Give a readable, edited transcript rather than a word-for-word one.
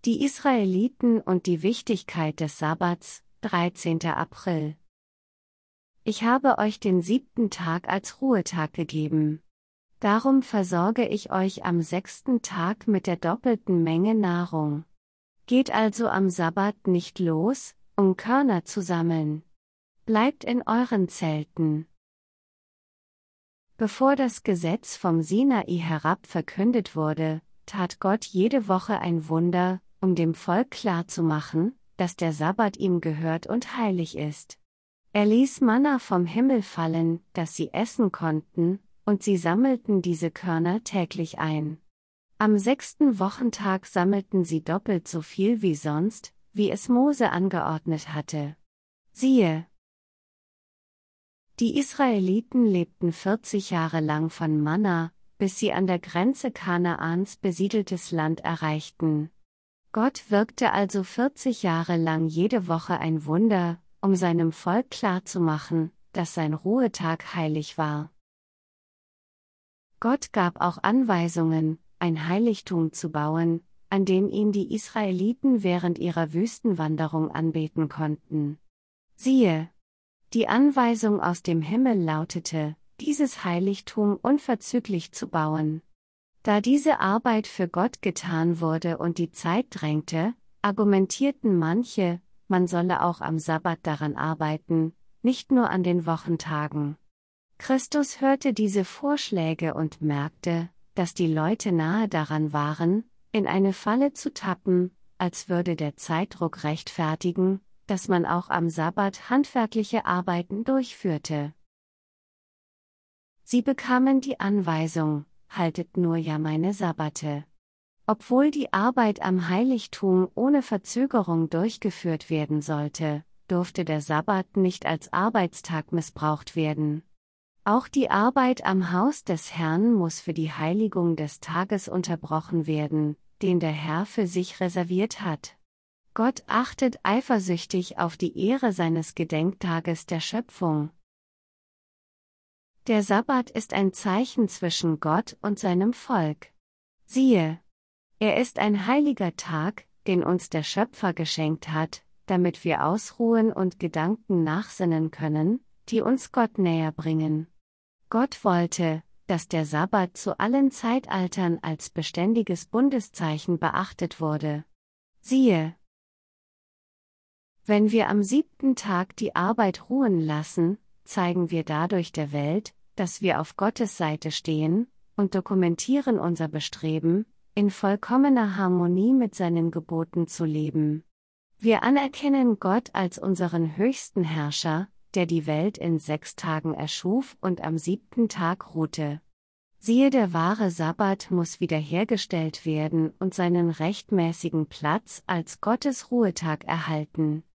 Die Israeliten und die Wichtigkeit des Sabbats, 13. April. Ich habe euch den 7. Tag als Ruhetag gegeben. Darum versorge ich euch am 6. Tag mit der doppelten Menge Nahrung. Geht also am Sabbat nicht los, um Körner zu sammeln. Bleibt in euren Zelten. Bevor das Gesetz vom Sinai herab verkündet wurde, tat Gott jede Woche ein Wunder, um dem Volk klarzumachen, dass der Sabbat ihm gehört und heilig ist. Er ließ Manna vom Himmel fallen, das sie essen konnten, und sie sammelten diese Körner täglich ein. Am 6. Wochentag sammelten sie doppelt so viel wie sonst, wie es Mose angeordnet hatte. Siehe! Die Israeliten lebten 40 Jahre lang von Manna, bis sie an der Grenze Kanaans besiedeltes Land erreichten. Gott wirkte also 40 Jahre lang jede Woche ein Wunder, um seinem Volk klarzumachen, dass sein Ruhetag heilig war. Gott gab auch Anweisungen, ein Heiligtum zu bauen, an dem ihn die Israeliten während ihrer Wüstenwanderung anbeten konnten. Siehe! Die Anweisung aus dem Himmel lautete, dieses Heiligtum unverzüglich zu bauen. Da diese Arbeit für Gott getan wurde und die Zeit drängte, argumentierten manche, man solle auch am Sabbat daran arbeiten, nicht nur an den Wochentagen. Christus hörte diese Vorschläge und merkte, dass die Leute nahe daran waren, in eine Falle zu tappen, als würde der Zeitdruck rechtfertigen, dass man auch am Sabbat handwerkliche Arbeiten durchführte. Sie bekamen die Anweisung, haltet nur ja meine Sabbate. Obwohl die Arbeit am Heiligtum ohne Verzögerung durchgeführt werden sollte, durfte der Sabbat nicht als Arbeitstag missbraucht werden. Auch die Arbeit am Haus des Herrn muss für die Heiligung des Tages unterbrochen werden, den der Herr für sich reserviert hat. Gott achtet eifersüchtig auf die Ehre seines Gedenktages der Schöpfung. Der Sabbat ist ein Zeichen zwischen Gott und seinem Volk. Siehe! Er ist ein heiliger Tag, den uns der Schöpfer geschenkt hat, damit wir ausruhen und Gedanken nachsinnen können, die uns Gott näher bringen. Gott wollte, dass der Sabbat zu allen Zeitaltern als beständiges Bundeszeichen beachtet wurde. Siehe! Wenn wir am 7. Tag die Arbeit ruhen lassen, zeigen wir dadurch der Welt, dass wir auf Gottes Seite stehen, und dokumentieren unser Bestreben, in vollkommener Harmonie mit seinen Geboten zu leben. Wir anerkennen Gott als unseren höchsten Herrscher, der die Welt in 6 Tagen erschuf und am 7. Tag ruhte. Siehe, der wahre Sabbat muss wiederhergestellt werden und seinen rechtmäßigen Platz als Gottes Ruhetag erhalten.